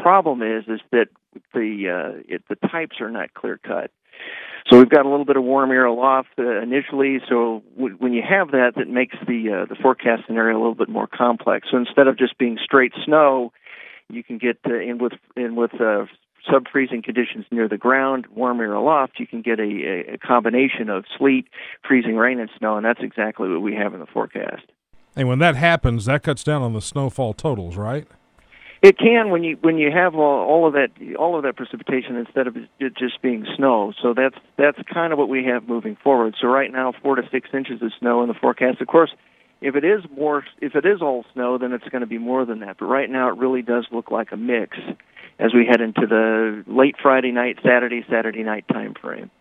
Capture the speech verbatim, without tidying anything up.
problem is is that the uh, it, the types are not clear cut. So we've got a little bit of warm air aloft uh, initially. So w- when you have that, that makes the uh, the forecast scenario a little bit more complex. So instead of just being straight snow, you can get uh, in with in with uh, sub-freezing conditions near the ground, warm air aloft. You can get a, a combination of sleet, freezing rain, and snow, and that's exactly what we have in the forecast. And when that happens, that cuts down on the snowfall totals, right? It can when you when you have all, all of that all of that precipitation instead of it just being snow. So that's that's kind of what we have moving forward. So right now, four to six inches of snow in the forecast. Of course, if it is more, if it is all snow, then it's going to be more than that. But right now, it really does look like a mix as we head into the late Friday night, Saturday, Saturday night time frame.